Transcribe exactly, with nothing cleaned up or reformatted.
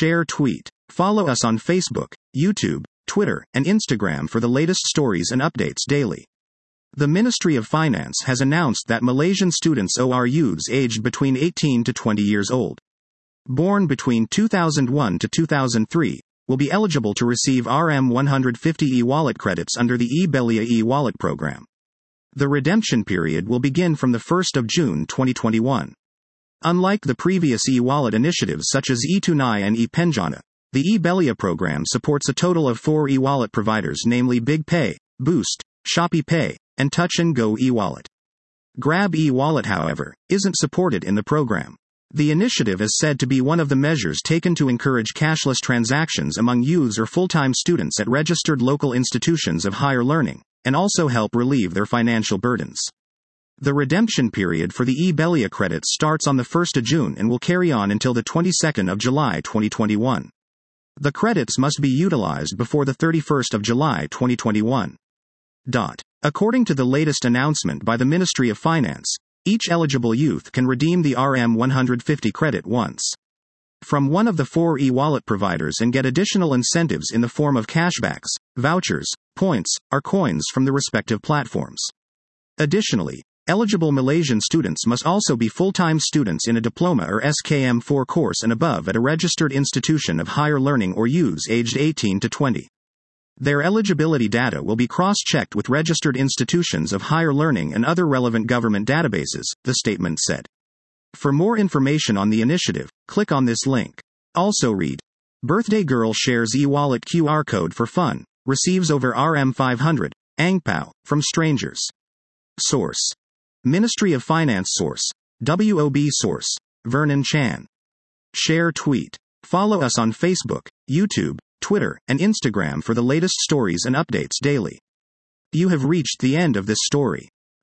Share tweet. Follow us on Facebook, YouTube, Twitter, and Instagram for the latest stories and updates daily. The Ministry of Finance has announced that Malaysian students or youths aged between eighteen to twenty years old, born between two thousand one to two thousand three, will be eligible to receive R M one hundred fifty e-wallet credits under the eBelia e-wallet program. The redemption period will begin from the first of June twenty twenty-one. Unlike the previous e-wallet initiatives such as eTunai and ePenjana, the eBelia program supports a total of four e-wallet providers, namely BigPay, Boost, Shopee Pay, and Touch and Go e-wallet. Grab e-wallet, however, isn't supported in the program. The initiative is said to be one of the measures taken to encourage cashless transactions among youths or full-time students at registered local institutions of higher learning, and also help relieve their financial burdens. The redemption period for the eBelia credits starts on the first of June and will carry on until the twenty-second of July twenty twenty-one. The credits must be utilized before the thirty-first of July twenty twenty-one. Dot. According to the latest announcement by the Ministry of Finance, each eligible youth can redeem the R M one hundred fifty credit once from one of the four e-wallet providers and get additional incentives in the form of cashbacks, vouchers, points, or coins from the respective platforms. Additionally, eligible Malaysian students must also be full-time students in a diploma or S K M four course and above at a registered institution of higher learning or youths aged eighteen to twenty. Their eligibility data will be cross-checked with registered institutions of higher learning and other relevant government databases, the statement said. For more information on the initiative, click on this link. Also read. Birthday girl shares e-wallet Q R code for fun, receives over R M five hundred, angpao, from strangers. Source. Ministry of Finance. Source. W O B. Source. Vernon Chan. Share tweet. Follow us on Facebook, YouTube, Twitter, and Instagram for the latest stories and updates daily. You have reached the end of this story.